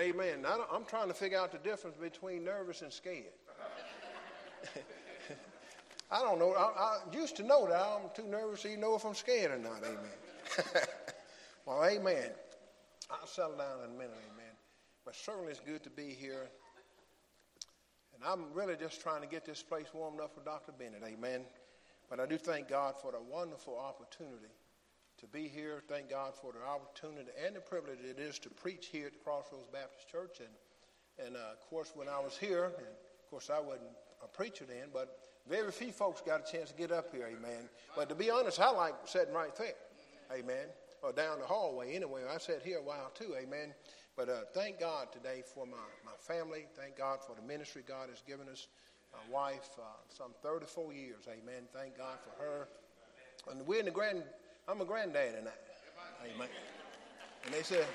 Amen. I'm trying to figure out the difference between nervous and scared. I don't know. I used to know that. I'm too nervous to even know if I'm scared or not. Amen. Well, amen. I'll settle down in a minute. Amen. But certainly it's good to be here. And I'm really just trying to get this place warmed up for Dr. Bennett. Amen. But I do thank God for the wonderful opportunity to be here. Thank God for the opportunity and the privilege it is to preach here at the Crossroads Baptist Church. And of course, when I was here, and of course I wasn't a preacher then, but very few folks got a chance to get up here, amen. But to be honest, I like sitting right there, amen, or down the hallway anyway. I sat here a while too, amen. But thank God today for my family. Thank God for the ministry God has given us. My wife, some 34 years, amen. Thank God for her. And I'm a granddaddy now, amen. And they said,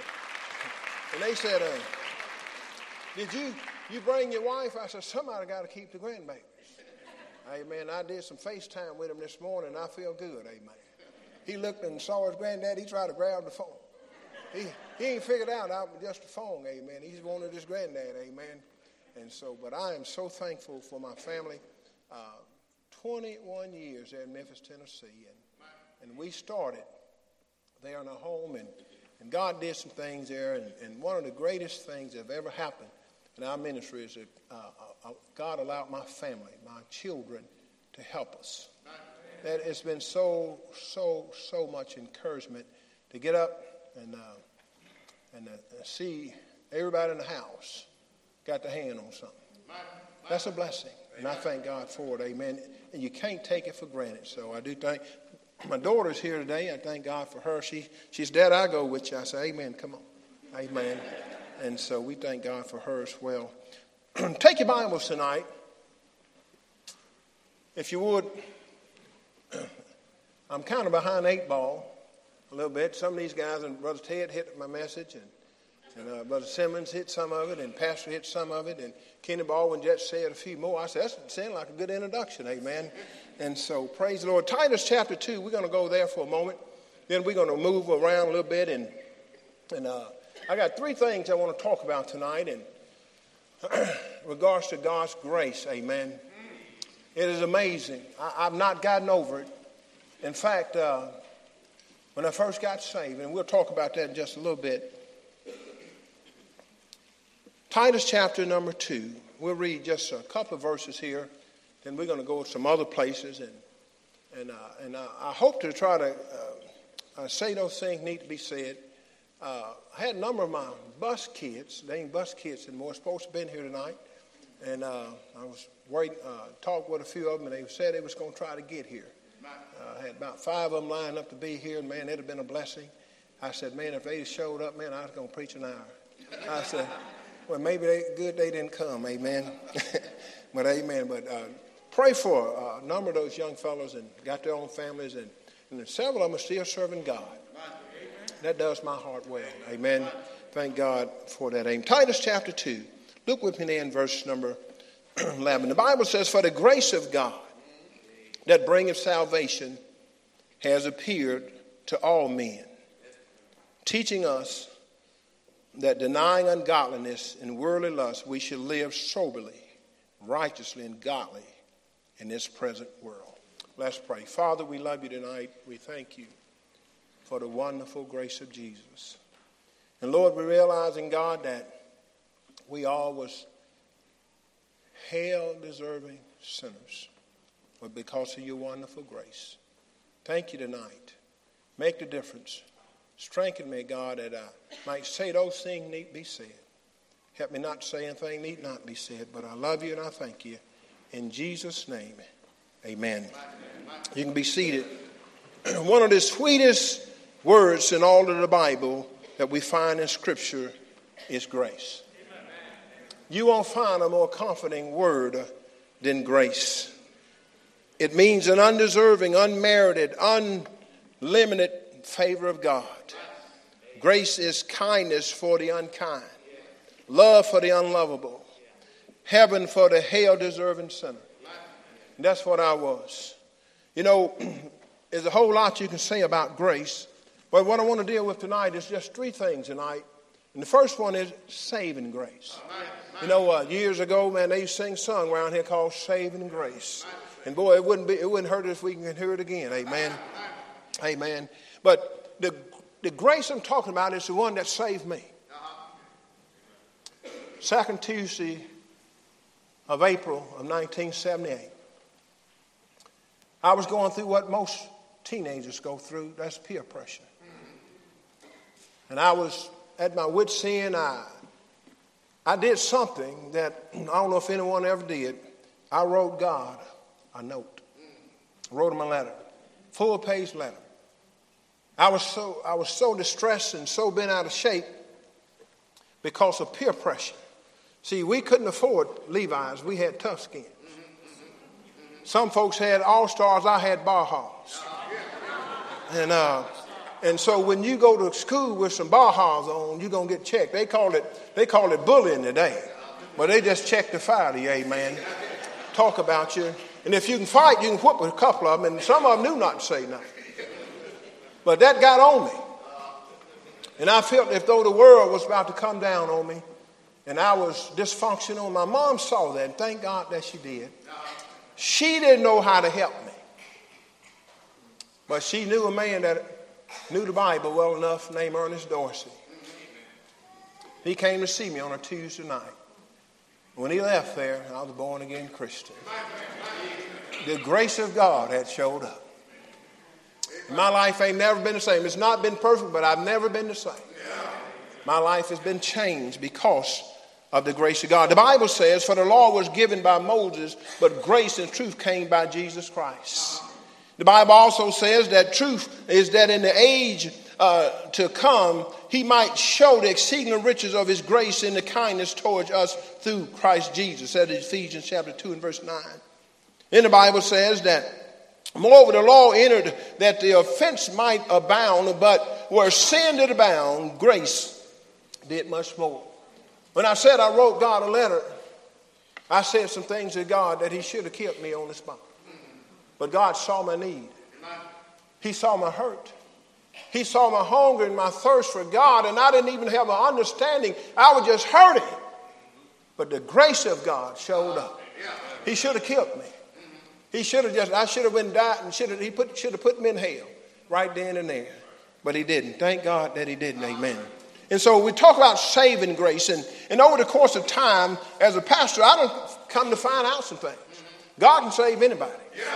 did you bring your wife? I said, somebody got to keep the grandbabies. Amen. I did some FaceTime with him this morning, and I feel good. Amen. He looked and saw his granddad. He tried to grab the phone. He ain't figured out I was just a phone. Amen. He's wanted his granddad. Amen. And so, but I am so thankful for my family. 21 years there in Memphis, Tennessee, and we started there in our home, and God did some things there, and one of the greatest things that have ever happened in our ministry is that God allowed my family, my children, to help us. That it's been so much encouragement to get up and see everybody in the house got their hand on something. That's a blessing, and I thank God for it. Amen. And you can't take it for granted. So I do thank my daughter's here today. I thank God for her. She's Dad, I go with you. I say, amen. Come on, amen. And so we thank God for her as well. Take your Bibles tonight, if you would. I'm kind of behind 8 ball a little bit. Some of these guys, and Brother Ted hit my message, and Brother Simmons hit some of it, and Pastor hit some of it, and Kenny Baldwin just said a few more. I said, that sounded like a good introduction, amen. And so praise the Lord. Titus chapter 2, we're going to go there for a moment. Then we're going to move around a little bit, and I got 3 things I want to talk about tonight in regards to God's grace, amen. It is amazing. I've not gotten over it. In fact, when I first got saved, and we'll talk about that in just a little bit, Titus chapter number 2, we'll read just a couple of verses here, then we're going to go to some other places, and I hope to try to say those things need to be said. I had a number of my bus kids, they ain't bus kids anymore, supposed to have been here tonight, and I was talked with a few of them, and they said they was going to try to get here. I had about 5 of them lined up to be here, and man, it'd have been a blessing. I said, man, if they showed up, man, I was going to preach an hour. I said, well, maybe they didn't come, amen. But amen, but pray for a number of those young fellows and got their own families, and several of them are still serving God. That does my heart well. Amen. Thank God for that. Amen. Titus chapter 2. Look with me there in verse number 11. The Bible says, for the grace of God that bringeth salvation has appeared to all men, teaching us that denying ungodliness and worldly lust, we should live soberly, righteously, and godly in this present world. Let's pray. Father, we love you tonight. We thank you for the wonderful grace of Jesus. And Lord, we realize in God that we all was hell-deserving sinners, but because of your wonderful grace. Thank you tonight. Make the difference. Strengthen me, God, that I might say those things need be said. Help me not to say anything need not be said, but I love you and I thank you. In Jesus' name, amen. You can be seated. One of the sweetest words in all of the Bible that we find in Scripture is grace. You won't find a more comforting word than grace. It means an undeserving, unmerited, unlimited favor of God. Grace is kindness for the unkind, love for the unlovable, heaven for the hell-deserving sinner. And that's what I was. You know, there's a whole lot you can say about grace, but what I want to deal with tonight is just 3 things tonight. And the first one is saving grace. You know, years ago, man, they used to sing a song around here called Saving Grace. And boy, it wouldn't hurt us if we can hear it again. Amen. Amen. But the grace I'm talking about is the one that saved me. Second Tuesday of April of 1978. I was going through what most teenagers go through. That's peer pressure. And I was at my wit's end. I did something that I don't know if anyone ever did. I wrote God a note. I wrote him a letter. Full-page letter. I was so distressed and so bent out of shape because of peer pressure. See, we couldn't afford Levi's. We had tough skin. Some folks had All-Stars. I had Bajas. And so when you go to school with some Bajas on, you're going to get checked. They call it bullying today. But they just check the fire to you, amen. Talk about you. And if you can fight, you can whoop a couple of them. And some of them knew not to say nothing. But that got on me. And I felt as though the world was about to come down on me. And I was dysfunctional. My mom saw that, and thank God that she did. She didn't know how to help me. But she knew a man that knew the Bible well enough named Ernest Dorsey. He came to see me on a Tuesday night. When he left there, I was a born-again Christian. The grace of God had showed up. My life ain't never been the same. It's not been perfect, but I've never been the same. My life has been changed because of the grace of God. The Bible says, for the law was given by Moses, but grace and truth came by Jesus Christ. The Bible also says that truth is that in the age to come, he might show the exceeding riches of his grace and the kindness towards us through Christ Jesus. That is Ephesians chapter 2 and verse 9. Then the Bible says that, moreover, the law entered that the offense might abound, but where sin did abound, grace did much more. When I said I wrote God a letter, I said some things to God that he should have kept me on the spot. But God saw my need. He saw my hurt. He saw my hunger and my thirst for God, and I didn't even have an understanding. I was just hurting. But the grace of God showed up. He should have kept me. I should have been died, and should have put me in hell right then and there. But he didn't. Thank God that he didn't. Amen. And so we talk about saving grace. And over the course of time, as a pastor, I don't come to find out some things. God can save anybody.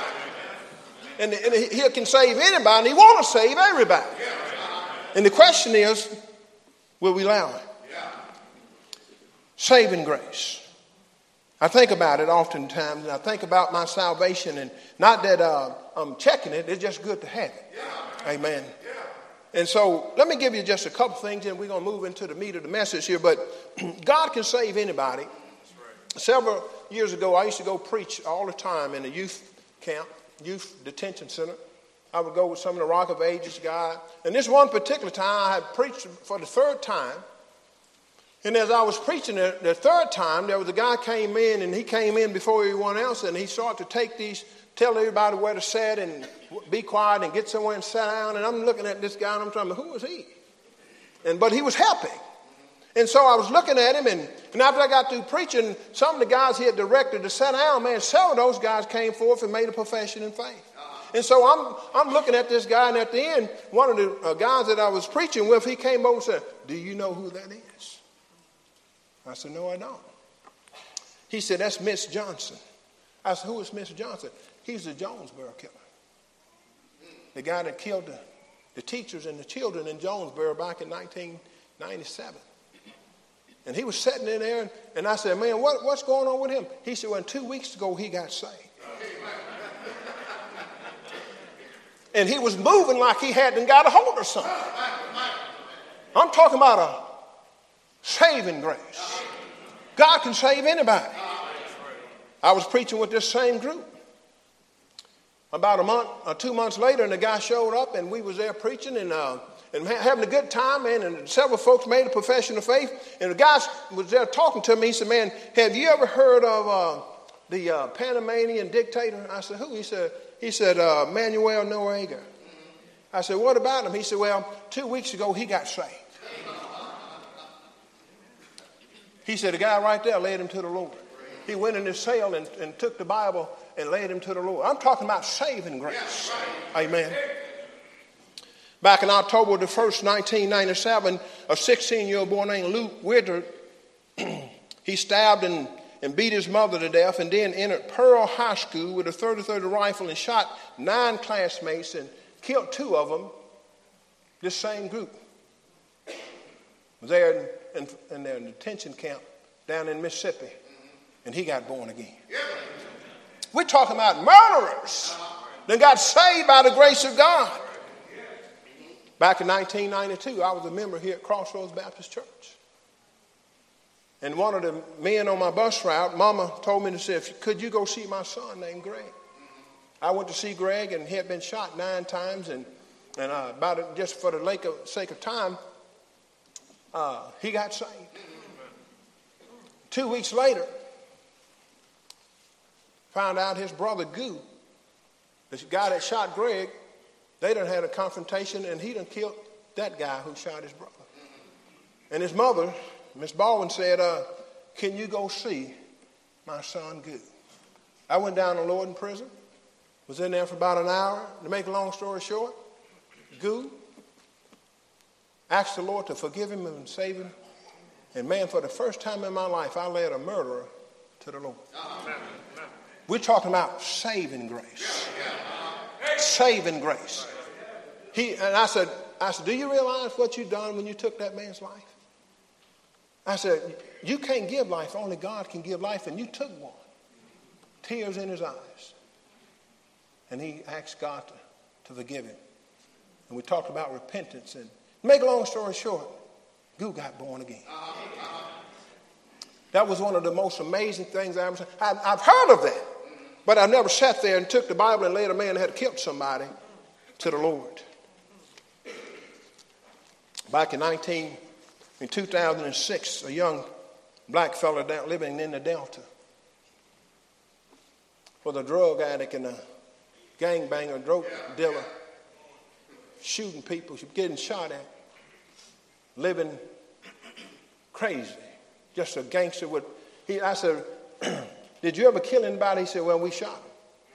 And he can save anybody, and he wants to save everybody. And the question is, will we allow it? Saving grace. I think about it oftentimes, and I think about my salvation, and not that I'm checking it, it's just good to have it. Amen. And so let me give you just a couple things, and we're going to move into the meat of the message here. But God can save anybody. Several years ago, I used to go preach all the time in a youth camp, youth detention center. I would go with some of the Rock of Ages guys. And this one particular time, I had preached for the third time. And as I was preaching the third time, there was a guy came in, and he came in before everyone else, and he started to take these, tell everybody where to sit and be quiet and get somewhere and sit down. And I'm looking at this guy, and I'm trying to, who is he? But he was helping. And so I was looking at him, and after I got through preaching, some of the guys he had directed to sit down, man, several of those guys came forth and made a profession in faith. And so I'm looking at this guy, and at the end, one of the guys that I was preaching with, he came over and said, do you know who that is? I said, no, I don't. He said, that's Miss Johnson. I said, who is Miss Johnson? He's the Jonesboro killer. The guy that killed the teachers and the children in Jonesboro back in 1997. And he was sitting in there, and I said, man, what's going on with him? He said, well, 2 weeks ago, he got saved. And he was moving like he hadn't got a hold of something. I'm talking about a saving grace. God can save anybody. I was preaching with this same group. About a month or 2 months later, and the guy showed up, and we was there preaching and having a good time, man, and several folks made a profession of faith. And the guy was there talking to me. He said, man, have you ever heard of the Panamanian dictator? I said, who? He said, Manuel Noriega. I said, what about him? He said, well, 2 weeks ago, he got saved. He said, the guy right there led him to the Lord. He went in his cell and took the Bible and led him to the Lord. I'm talking about saving grace. Amen. Back in October the 1st, 1997, a 16-year-old boy named Luke Witter, he stabbed and beat his mother to death, and then entered Pearl High School with a .30-30 rifle and shot 9 classmates and killed 2 of them. This same group was there in their detention camp down in Mississippi, and he got born again. We're talking about murderers that got saved by the grace of God. Back in 1992, I was a member here at Crossroads Baptist Church. And one of the men on my bus route, Mama told me to say, could you go see my son named Greg? I went to see Greg, and he had been shot 9 times, and just for the sake of time, he got saved. 2 weeks later, found out his brother Goo, the guy that shot Greg, they done had a confrontation, and he done killed that guy who shot his brother. And his mother, Miss Baldwin, said, can you go see my son Goo? I went down to Lorden prison, was in there for about an hour. To make a long story short, Goo asked the Lord to forgive him and save him. And man, for the first time in my life, I led a murderer to the Lord. We're talking about saving grace. Saving grace. I said, do you realize what you done when you took that man's life? I said, you can't give life. Only God can give life. And you took one. Tears in his eyes. And he asked God to forgive him. And we talked about repentance. And to make a long story short, Goo got born again. That was one of the most amazing things I ever seen. I've heard of that. But I never sat there and took the Bible and led a man that had killed somebody to the Lord. Back in 2006, a young black fellow living in the Delta was a drug addict and a gangbanger, drug dealer, shooting people, getting shot at, living crazy, just a gangster. I said, did you ever kill anybody? He said, well, we shot him.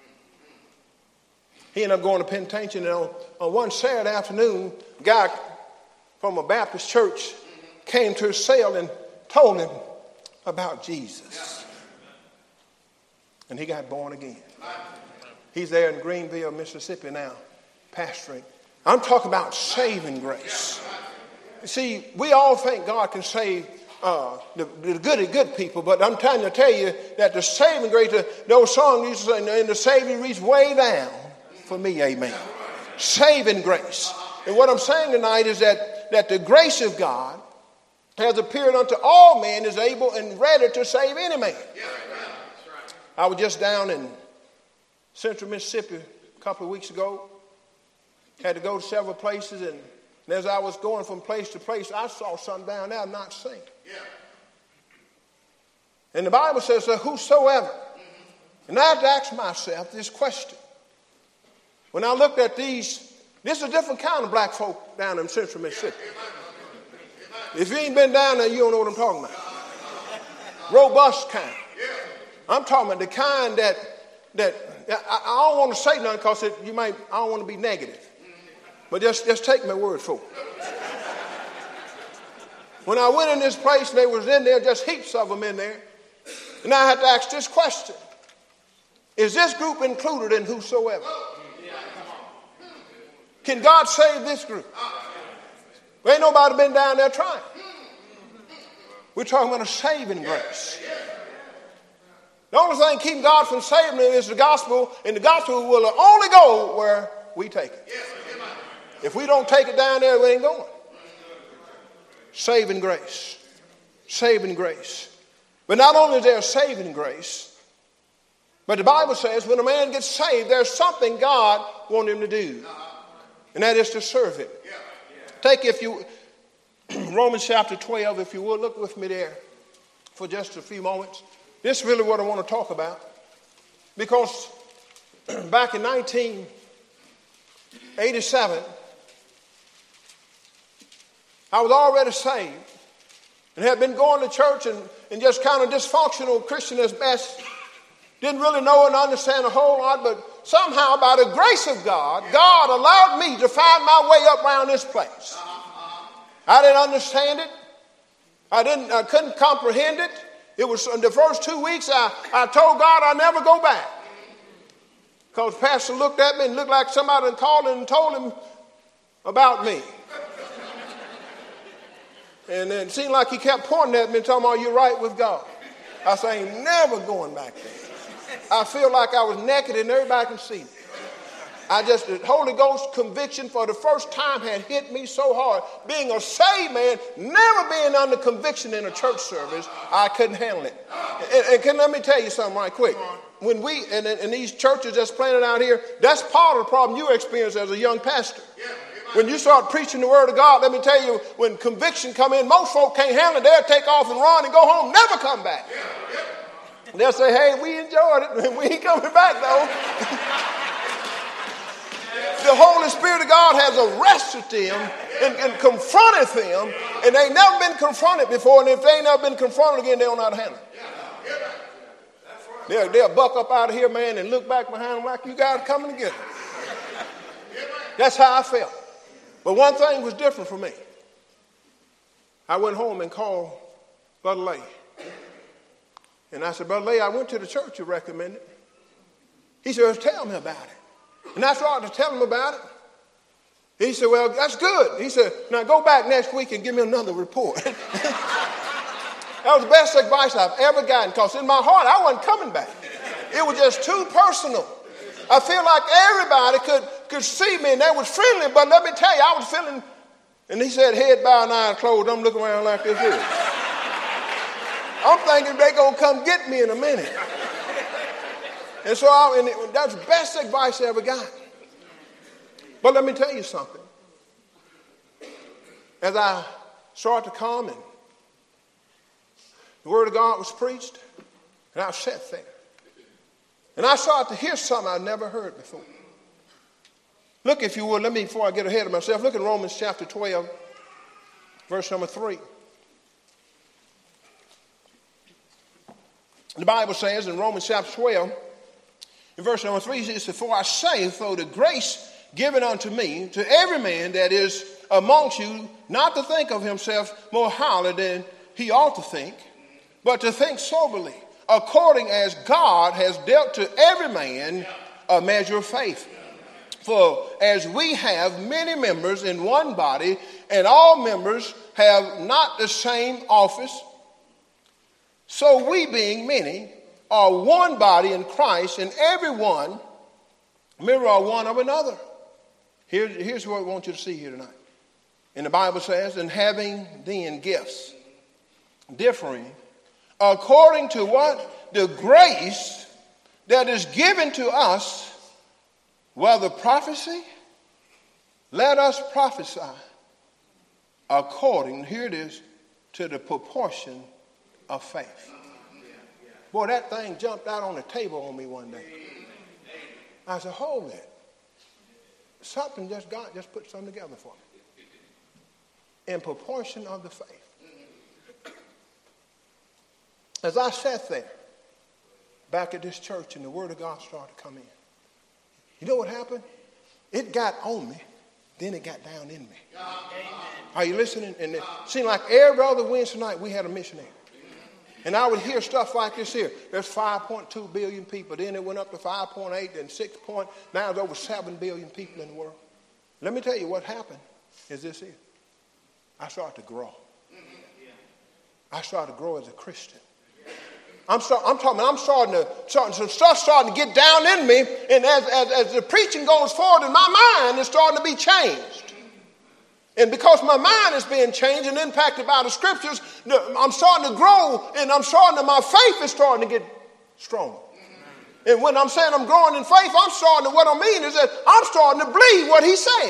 He ended up going to penitentiary, and on one Saturday afternoon, a guy from a Baptist church came to his cell and told him about Jesus. And he got born again. He's there in Greenville, Mississippi now, pastoring. I'm talking about saving grace. You see, we all think God can save the good people, but I'm trying to tell you that the saving grace, those songs used to say, and the Savior reached way down for me, amen. Saving grace. And what I'm saying tonight is that the grace of God has appeared unto all men, is able and ready to save any man. I was just down in central Mississippi a couple of weeks ago. Had to go to several places, and as I was going from place to place, I saw something down there I've not seen. And the Bible says that whosoever, and I have to ask myself this question. When I looked at these, this is a different kind of black folk down in central Mississippi. If you ain't been down there, you don't know what I'm talking about. Robust kind. I'm talking about the kind that I don't want to say nothing because I don't want to be negative. But just take my word for it. When I went in this place, and they was in there, just heaps of them in there. And I had to ask this question. Is this group included in whosoever? Can God save this group? There ain't nobody been down there trying. We're talking about a saving grace. The only thing keeping God from saving them is the gospel, and the gospel will only go where we take it. If we don't take it down there, we ain't going. Saving grace. Saving grace. But not only is there saving grace, but the Bible says when a man gets saved, there's something God wants him to do. And that is to serve him. Take, if you, Romans chapter 12, if you will, look with me there for just a few moments. This is really what I want to talk about. Because back in 1987, I was already saved, and had been going to church and just kind of dysfunctional Christian as best. Didn't really know and understand a whole lot, but somehow by the grace of God, God allowed me to find my way up around this place. I didn't understand it. I couldn't comprehend it. It was in the first 2 weeks I told God I'd never go back. Because the pastor looked at me and looked like somebody had called him and told him about me. And it seemed like he kept pointing at me and telling me, "Are you right with God?" I said, "I ain't never going back there." I feel like I was naked and everybody can see me. The Holy Ghost conviction for the first time had hit me so hard. Being a saved man, never being under conviction in a church service, I couldn't handle it. And let me tell you something right quick. When we, in these churches that's planted out here, that's part of the problem you experience as a young pastor. When you start preaching the word of God, let me tell you, when conviction come in, most folk can't handle it. They'll take off and run and go home, never come back. They'll say, "Hey, we enjoyed it. We ain't coming back, though." The Holy Spirit of God has arrested them and confronted them, and they never been confronted before, and if they ain't never been confronted again, they don't know how to handle it. They'll buck up out of here, man, and look back behind them like you guys coming together. That's how I felt. But one thing was different for me. I went home and called Brother Lay. And I said, "Brother Lay, I went to the church you recommended." He said, "Well, tell me about it." And I started to tell him about it. He said, "Well, that's good." He said, "Now go back next week and give me another report." That was the best advice I've ever gotten, because in my heart, I wasn't coming back. It was just too personal. I feel like everybody could see me, and they was friendly, but let me tell you, I was feeling, and he said, "Head bowed and eyes closed." I'm looking around like this here. I'm thinking they're going to come get me in a minute. And so that's the best advice I ever got. But let me tell you something. As I started to come and the word of God was preached, and I sat there, and I started to hear something I'd never heard before. Look, if you would, before I get ahead of myself, look at Romans chapter 12, verse number 3. The Bible says in Romans chapter 12, in verse number 3, it says, "For I say, for the grace given unto me, to every man that is amongst you, not to think of himself more highly than he ought to think, but to think soberly, according as God has dealt to every man a measure of faith. For as we have many members in one body, and all members have not the same office, so we, being many, are one body in Christ, and everyone mirror one of another." Here's what I want you to see here tonight. And the Bible says, "And having then gifts differing according to what? The grace that is given to us, whether prophecy, let us prophesy according," here it is, "to the proportion of faith." Boy, that thing jumped out on the table on me one day. I said, "Hold it. God just put something together for me. In proportion of the faith." As I sat there back at this church and the word of God started to come in, you know what happened? It got on me, then it got down in me. Are you listening? And it seemed like every other Wednesday night we had a missionary. And I would hear stuff like this here. There's 5.2 billion people. Then it went up to 5.8, then 6. Now there's over 7 billion people in the world. Let me tell you what happened is this here. I started to grow. I started to grow as a Christian. I'm starting to get down in me. And as the preaching goes forward in my mind, it's starting to be changed. And because my mind is being changed and impacted by the scriptures, I'm starting to grow, and my faith is starting to get stronger. And when I'm saying I'm growing in faith, what I mean is that I'm starting to believe what he's saying.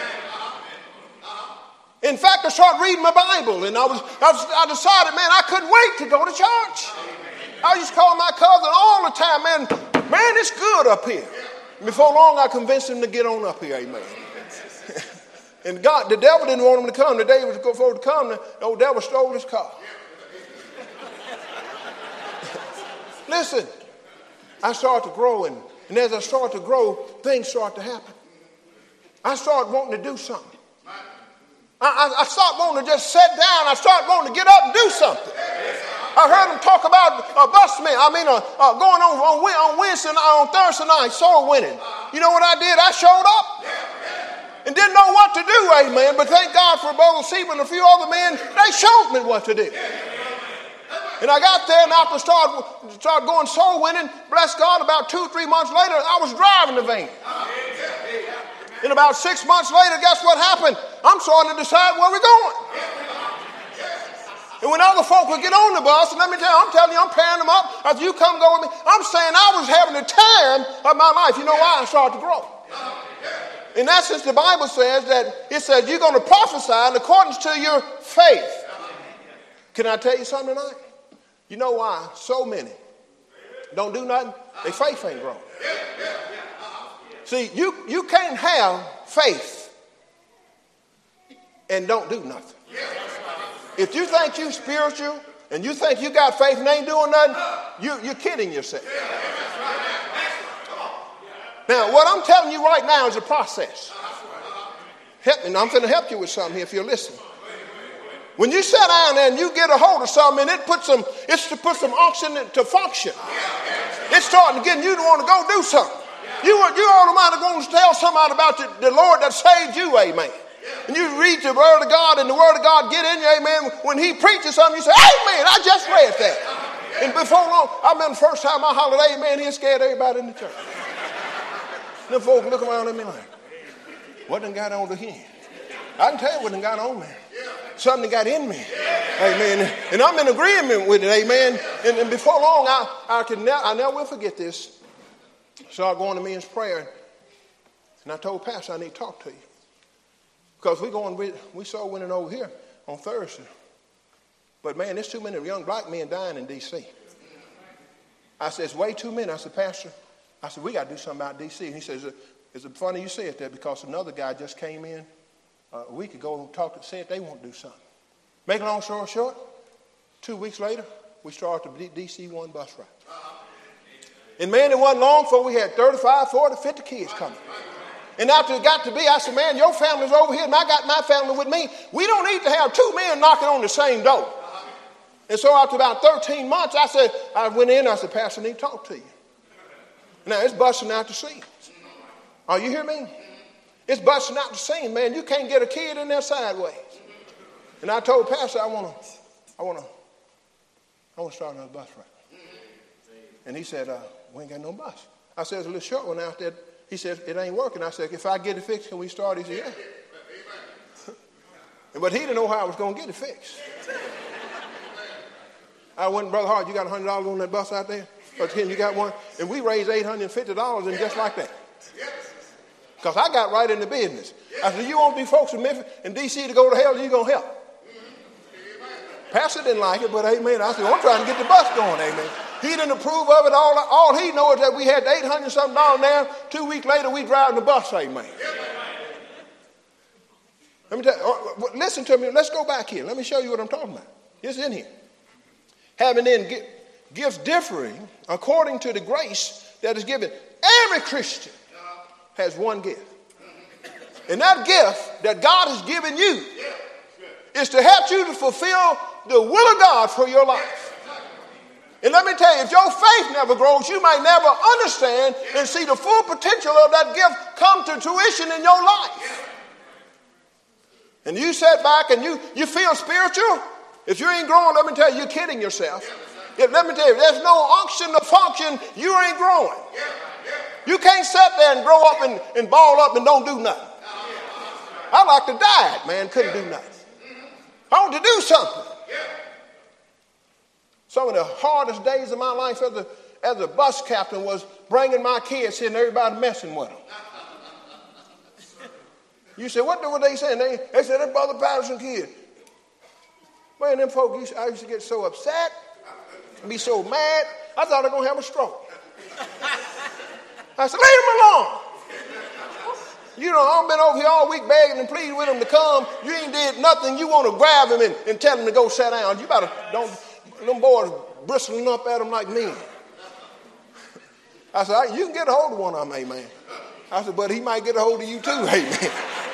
In fact, I started reading my Bible, and I decided, man, I couldn't wait to go to church. I used to call my cousin all the time, man, it's good up here. Before long, I convinced him to get on up here, amen. And God, the devil didn't want him to come. The day he was supposed to come, the old devil stole his car. Listen, I started to grow, and as I started to grow, things started to happen. I started wanting to do something. I started wanting to just sit down. I started wanting to get up and do something. I heard them talk about going on Wednesday night, on Thursday night, soul winning. You know what I did? I showed up and didn't know what to do, amen. But thank God for Brother Seba and a few other men. They showed me what to do. And I got there, and after started going soul winning, bless God, about 2 or 3 months later, I was driving the van. And about 6 months later, guess what happened? I'm starting to decide where we're going. And when other folk would get on the bus, and let me tell you, I'm telling you, I'm pairing them up. As you come go with me, I'm saying I was having the time of my life. You know why? I started to grow. In essence, the Bible says that it says you're going to prophesy in accordance to your faith. Can I tell you something tonight? You know why so many don't do nothing? Their faith ain't grown. See, you can't have faith and don't do nothing. If you think you're spiritual and you think you got faith and ain't doing nothing, you're kidding yourself. Now, what I'm telling you right now is a process. Help me. Now, I'm going to help you with something here if you're listening. When you sit down there and you get a hold of something, and it's to put some oxygen to function. It's starting to get you to want to go do something. You ought to go and tell somebody about the Lord that saved you, amen. And you read the Word of God, and the Word of God get in you, amen. When he preaches something, you say, amen, I just read that. And before long, I remember the first time I hollered, amen, he scared everybody in the church. And them folks look around at me like, what done got on to him? I can tell you what done got on me. Something got in me. Amen. And I'm in agreement with it, amen. And before long, I never will forget this. So I go into men's prayer, and I told Pastor I need to talk to you. Because we soul winning over here on Thursday. But man, there's too many young black men dying in D.C. I said, it's way too many. I said, Pastor, we got to do something about D.C. And he says, is it funny you said that? Because another guy just came in a week ago and said they won't do something. Make a long story short, 2 weeks later, we started the DC-1 bus ride. And man, it wasn't long before we had 35, 40, 50 kids coming. And after it got to be, I said, man, your family's over here and I got my family with me. We don't need to have 2 men knocking on the same door. And so after about 13 months, I went in, I said, Pastor, I need to talk to you. Now, it's busting out the seams. Are you hear me? It's busting out the seams, man. You can't get a kid in there sideways. And I told Pastor, I want to start another bus ride. And he said, we ain't got no bus. I said, there's a little short one out there. He said, it ain't working. I said, if I get it fixed, can we start? He said, yeah. But he didn't know how I was going to get it fixed. I went, Brother Hart, you got $100 on that bus out there? Or Ken, you got one? And we raised $850 and just like that. Because I got right in the business. I said, you want these folks in Memphis and D.C. to go to hell, you're going to help. Pastor didn't like it, but amen. I said, I'm trying to get the bus going, amen. He didn't approve of it. All he knows is that we had $800-something there. 2 weeks later, we driving the bus, amen. Let me tell you, listen to me. Let's go back here. Let me show you what I'm talking about. It's in here. Having then gifts differing according to the grace that is given. Every Christian has one gift. And that gift that God has given you is to help you to fulfill the will of God for your life. And let me tell you, if your faith never grows, you might never understand and see the full potential of that gift come to fruition in your life. And you sit back and you feel spiritual. If you ain't growing, let me tell you, you're kidding yourself. Let me tell you, there's no unction to function, you ain't growing. You can't sit there and grow up and ball up and don't do nothing. I like to die, man, couldn't do nothing. I want to do something. Some of the hardest days of my life as a bus captain was bringing my kids here and everybody messing with them. You said, what were they saying? They said, that Brother Patterson kid. Man, them folks, I used to get so upset and be so mad, I thought I was going to have a stroke. I said, leave them alone. You know, I've been over here all week begging and pleading with him to come. You ain't did nothing. You want to grab him and tell him to go sit down. You better don't, them boys bristling up at him like men. I said, you can get a hold of one of them, amen. I said, but he might get a hold of you too, amen.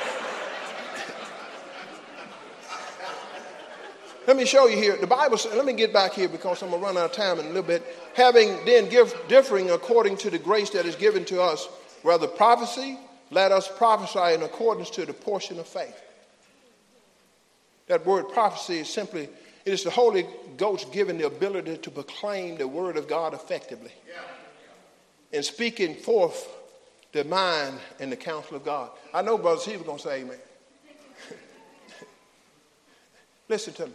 Let me show you here. The Bible says, let me get back here because I'm going to run out of time in a little bit. Having then differing according to the grace that is given to us, whether prophecy, let us prophesy in accordance to the portion of faith. That word prophecy is simply, it is the Holy Ghost given the ability to proclaim the word of God effectively. And speaking forth the mind and the counsel of God. I know Brother Steve was going to say amen. Listen to me.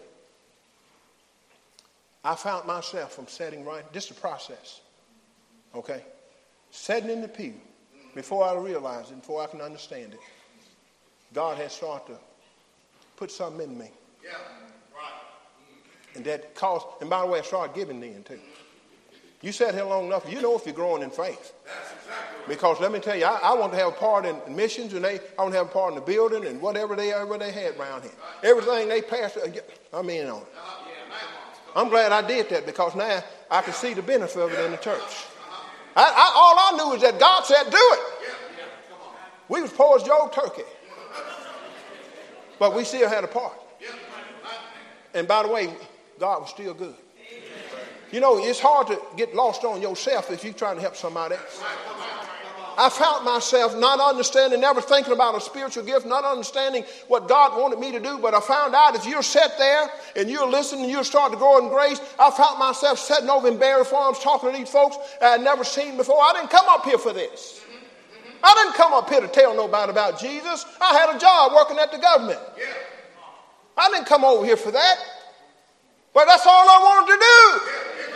I found myself from sitting right, this is the process, okay? Sitting in the pew, before I realized it, before I can understand it, God had started to put something in me. Yeah, right. And that caused, and by the way, I started giving then too. You sat here long enough, you know if you're growing in faith. That's exactly right. Because let me tell you, I want to have a part in missions, and I want to have a part in the building and whatever they had around here. Everything they passed, I'm in on it. I'm glad I did that because now I can see the benefit of it in the church. All I knew is that God said, do it. We was poor as Joe Turkey. But we still had a part. And by the way, God was still good. You know, it's hard to get lost on yourself if you're trying to help somebody else. I found myself not understanding, never thinking about a spiritual gift, not understanding what God wanted me to do. But I found out if you're sat there and you're listening and you're starting to grow in grace, I found myself sitting over in Berry Farms talking to these folks I had never seen before. I didn't come up here for this. I didn't come up here to tell nobody about Jesus. I had a job working at the government. I didn't come over here for that. But that's all I wanted to do.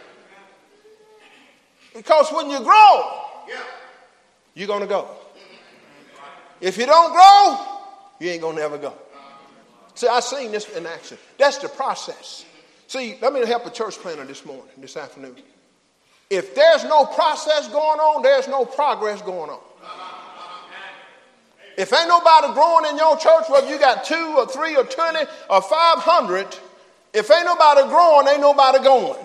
Because when you grow, you're going to go. If you don't grow, you ain't going to never go. See, I've seen this in action. That's the process. See, let me help a church planner this afternoon. If there's no process going on, there's no progress going on. If ain't nobody growing in your church, whether you got 2 or 3 or 20 or 500, if ain't nobody growing, ain't nobody going.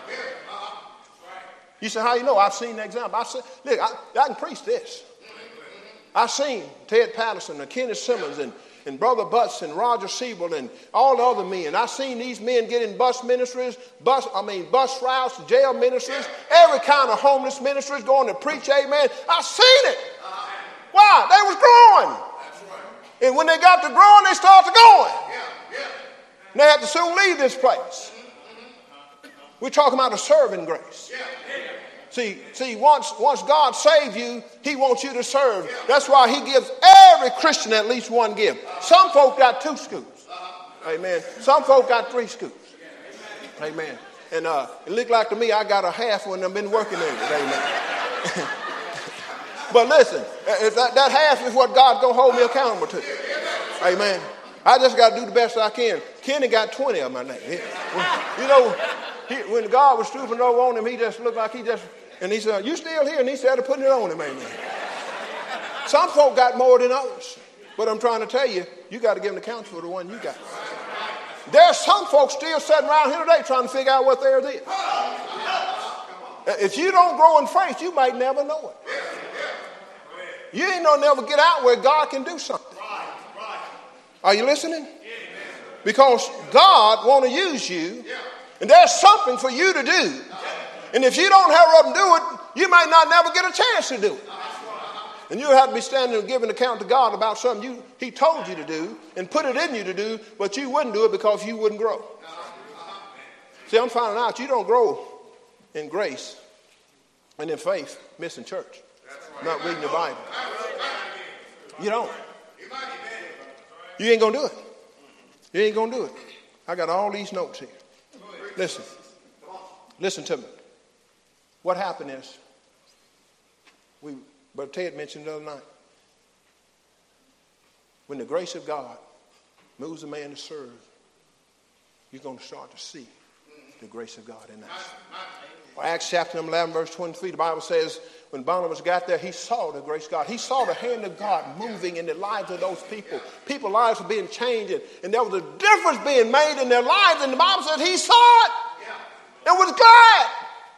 You say, how you know? I've seen the example. Look, I can preach this. I've seen Ted Patterson and Kenneth Simmons and Brother Butts and Roger Siebel and all the other men. I've seen these men get in bus ministries, bus routes, jail ministries, every kind of homeless ministries going to preach, amen. I've seen it. Why? They was growing. And when they got to growing, they started going. And they had to soon leave this place. We're talking about a serving grace. See, once God saved you, he wants you to serve. That's why he gives every Christian at least one gift. Some folk got 2 scoops. Amen. Some folk got 3 scoops. Amen. And it looked like to me I got a half when I've been working in it. Amen. But listen, if that half is what God's going to hold me accountable to. Amen. I just got to do the best I can. Kenny got 20 of my name. You know, when God was stooping over on him, he just looked like and he said, you still here? And he started putting it on him, amen. Some folk got more than others. But I'm trying to tell you, you got to give an account for the one you got. There's some folks still sitting around here today trying to figure out what theirs is. If you don't grow in faith, you might never know it. You ain't gonna never get out where God can do something. Are you listening? Because God want to use you, and there's something for you to do. And if you don't hurry up and do it, you might not never get a chance to do it. And you'll have to be standing and giving account to God about something he told you to do and put it in you to do, but you wouldn't do it because you wouldn't grow. See, I'm finding out you don't grow in grace and in faith missing church, not reading the Bible. You don't. You ain't going to do it. You ain't going to do it. I got all these notes here. Listen to me. What happened is, Brother Ted mentioned the other night, when the grace of God moves a man to serve, you're going to start to see the grace of God in us. Acts chapter 11, verse 23, the Bible says, when Barnabas got there, he saw the grace of God. He saw the hand of God moving in the lives of those people. People's lives were being changed, and there was a difference being made in their lives. And the Bible says he saw it and was glad.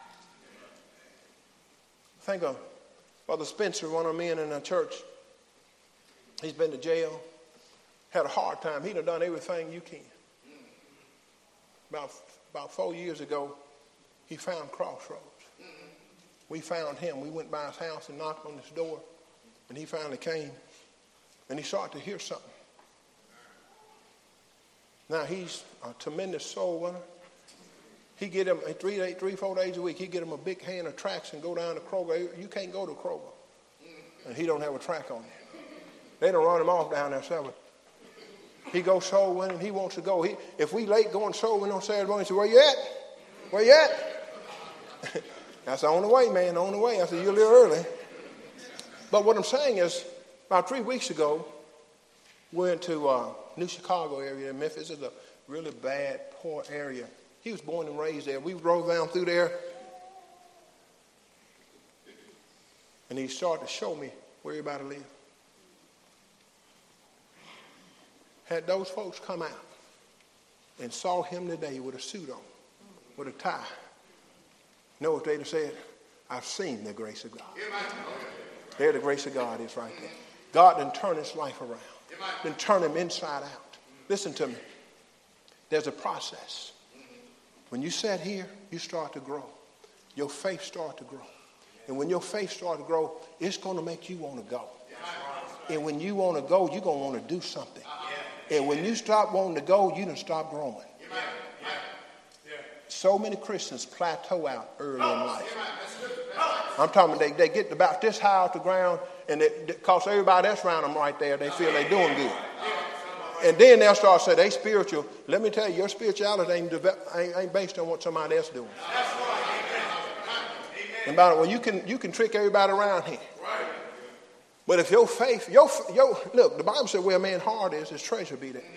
Think of Brother Spencer, one of the men in our church. He's been to jail, had a hard time. He'd have done everything you can. About 4 years ago, he found Crossroads. We found him. We went by his house and knocked on his door, and he finally came, and he started to hear something. Now, he's a tremendous soul winner. He get him 3-4 days a week. He get him a big hand of tracks and go down to Kroger. You can't go to Kroger, and he don't have a track on him. They don't run him off down there, so he goes soul winning. He wants to go. If we late going soul winning on Saturday morning, he said, "Where you at? Where you at?" I said, "On the way, man, on the way." I said, "You're a little early." But what I'm saying is, about 3 weeks ago, we went to New Chicago area in Memphis. It's a really bad, poor area. He was born and raised there. We drove down through there, and he started to show me where everybody lived. Had those folks come out and saw him today with a suit on, with a tie, know what they'd have said? "I've seen the grace of God." There the grace of God is right there. God done turned his life around. Done turned him inside out. Listen to me. There's a process. When you sit here, you start to grow. Your faith starts to grow. And when your faith starts to grow, it's going to make you want to go. And when you want to go, you're going to want to do something. And when you stop wanting to go, you done stop growing. So many Christians plateau out early in life. I'm talking about they get about this high off the ground, and because everybody else around them right there, they feel they're doing good. And then they'll start saying they spiritual. Let me tell you, your spirituality ain't based on what somebody else doing. And about it, well, you can trick everybody around here. But if your faith, look, the Bible said where a man's heart is, his treasure be there.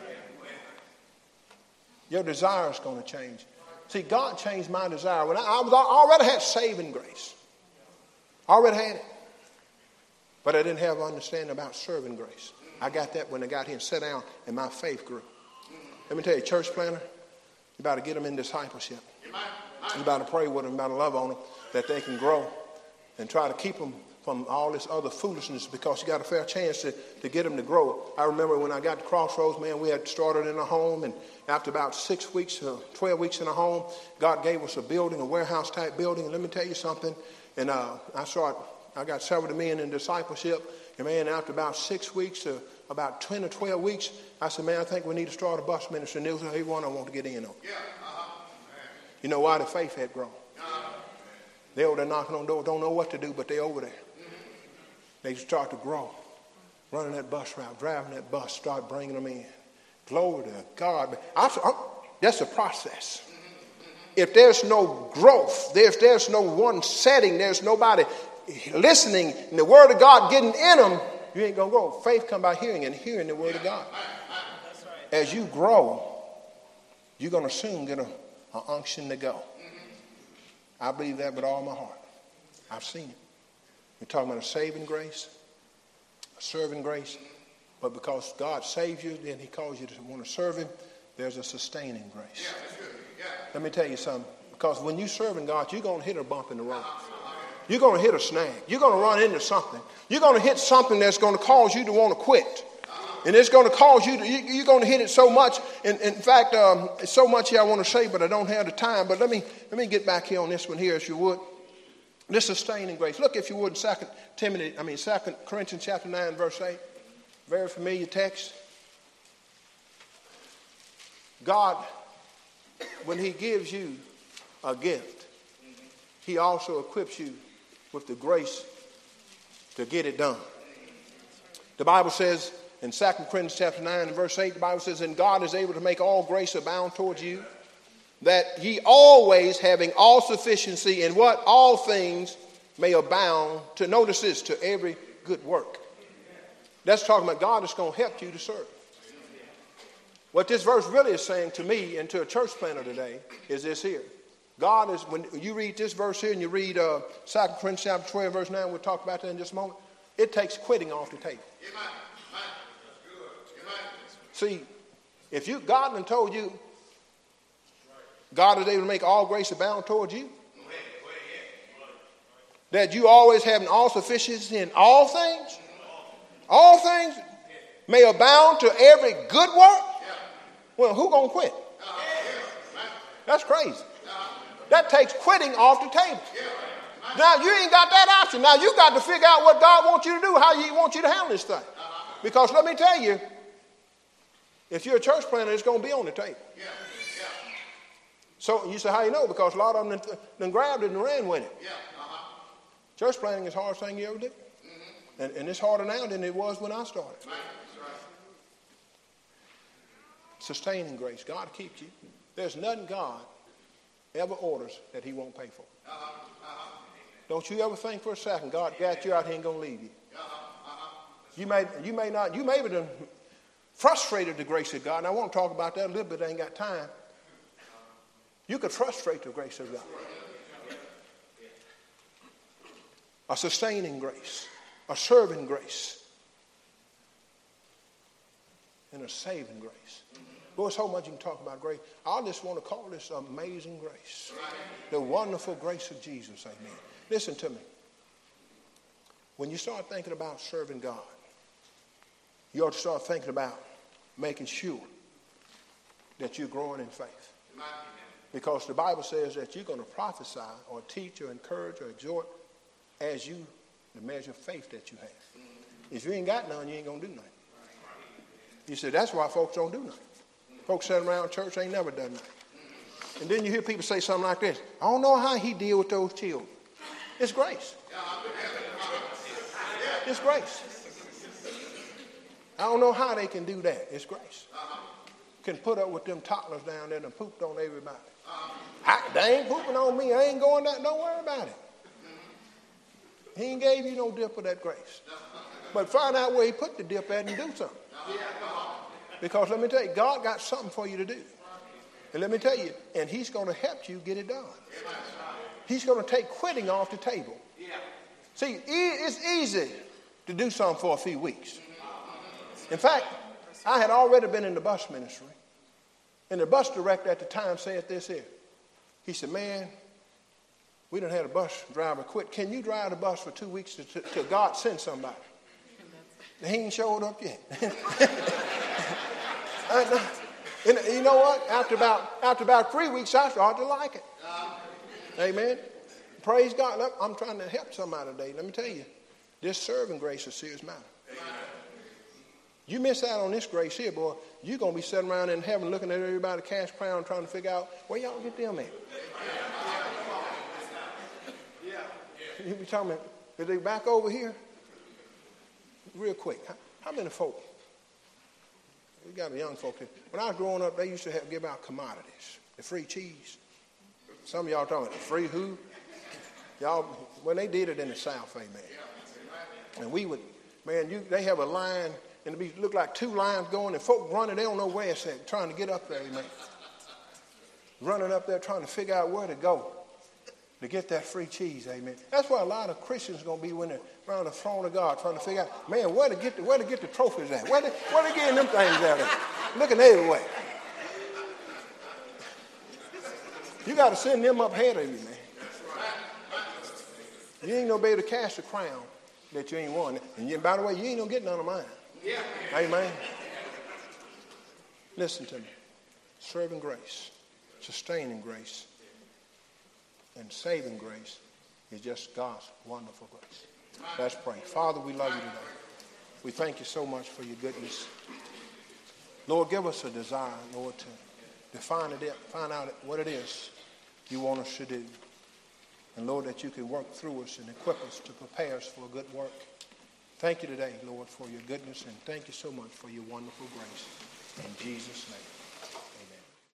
Your desire is going to change. See, God changed my desire. When I already had saving grace. I already had it. But I didn't have understanding about serving grace. I got that when I got here and sat down, and my faith grew. Let me tell you, church planner, you better get them in discipleship. You better pray with them, you better love on them, that they can grow, and try to keep them from all this other foolishness, because you got a fair chance to get them to grow. I remember when I got to Crossroads, man, we had started in a home, and after about 6 weeks, 12 weeks in a home, God gave us a building, a warehouse type building. And let me tell you something, and I got several men in discipleship, and man, after about 6 weeks to about 10 or 12 weeks, I said, man, I think we need to start a bus ministry, and there was everyone I want to get in on. You know why? The faith had grown. They over there knocking on doors, don't know what to do, but they over there. They start to grow. Running that bus route, driving that bus, start bringing them in. Glory to God. That's a process. If there's no growth, if there's no one setting, there's nobody listening, and the word of God getting in them, you ain't going to grow. Faith come by hearing, and hearing the word of God. As you grow, you're going to soon get an unction to go. I believe that with all my heart. I've seen it. We're talking about a saving grace, a serving grace. But because God saves you, then he calls you to want to serve him, there's a sustaining grace. Let me tell you something. Because when you're serving God, you're going to hit a bump in the road. You're going to hit a snag. You're going to run into something. You're going to hit something that's going to cause you to want to quit. And it's going to cause you you're going to hit it so much. In fact, it's so much here I want to say, but I don't have the time. But let me get back here on this one here, if you would. This sustaining grace. Look, if you would, in 2 Corinthians chapter 9, verse 8. Very familiar text. God, when he gives you a gift, he also equips you with the grace to get it done. The Bible says in 2 Corinthians chapter 9 and verse 8, the Bible says, and God is able to make all grace abound towards you, that ye always having all sufficiency in what? All things may abound to, notice this, to every good work. That's talking about God is going to help you to serve. What this verse really is saying to me and to a church planter today is this here. God is, when you read this verse here and you read 2 Corinthians chapter 12, verse 9, we'll talk about that in just a moment. It takes quitting off the table. See, if God done told you God is able to make all grace abound towards you, that you always have an all sufficiency in all things may abound to every good work. Well, who gonna quit? That's crazy. That takes quitting off the table. Now you ain't got that option. Now you got to figure out what God wants you to do, how He wants you to handle this thing. Because let me tell you, if you're a church planter, it's going to be on the table. So you say, how you know? Because a lot of them done grabbed it and ran with it. Church planting is the hardest thing you ever do. And it's harder now than it was when I started. Sustaining grace. God keeps you. There's nothing God ever orders that He won't pay for. Don't you ever think for a second God got you out, He ain't going to leave you. You may be done frustrated the grace of God. And I want to talk about that a little bit. I ain't got time. You could frustrate the grace of God. A sustaining grace, a serving grace, and a saving grace. Boy, so much you can talk about grace. I just want to call this amazing grace. The wonderful grace of Jesus, amen. Listen to me. When you start thinking about serving God, you ought to start thinking about making sure that you're growing in faith. Because the Bible says that you're going to prophesy or teach or encourage or exhort as you, the measure of faith that you have. If you ain't got none, you ain't going to do nothing. You say, that's why folks don't do nothing. Folks sitting around church ain't never done nothing. And then you hear people say something like this. I don't know how He deal with those children. It's grace. It's grace. I don't know how they can do that. It's grace. Can put up with them toddlers down there and pooped on everybody. They ain't pooping on me. I ain't going that. Don't worry about it. He ain't gave you no dip of that grace. But find out where He put the dip at and do something. Because let me tell you, God got something for you to do. And let me tell you, and He's going to help you get it done. He's going to take quitting off the table. See, it's easy to do something for a few weeks. In fact, I had already been in the bus ministry. And the bus director at the time said this here. He said, man, we done had a bus driver quit. Can you drive the bus for 2 weeks till God sends somebody? And he ain't showed up yet. And you know what? After about 3 weeks, I started to like it. Amen. Praise God. Look, I'm trying to help somebody today. Let me tell you, this serving grace is a serious matter. You miss out on this grace here, boy, you're going to be sitting around in heaven looking at everybody cash crown trying to figure out where y'all get them at. You be talking about, is they back over here? Real quick. How many folk? We got a young folk here. When I was growing up, they used to give out commodities. The free cheese. Some of y'all talking about the free who? Y'all, when they did it in the South, amen. And we would, man, they have a line, and it look like two lines going, and folk running, they don't know where it's at, trying to get up there, amen. Running up there trying to figure out where to go to get that free cheese, amen. That's why a lot of Christians are going to be when they're around the throne of God trying to figure out, man, where to get the trophies at? Where they getting them things out of? Looking everywhere. You got to send them up ahead of you, man. You ain't going to be able to cast a crown that you ain't won. And by the way, you ain't going to get none of mine. Amen. Listen to me. Serving grace, sustaining grace, and saving grace is just God's wonderful grace. Let's pray. Father, we love you today. We thank you so much for your goodness. Lord, give us a desire, Lord, to find out what it is you want us to do. And Lord, that you can work through us and equip us to prepare us for a good work. Thank you today, Lord, for your goodness, and thank you so much for your wonderful grace. In Jesus' name.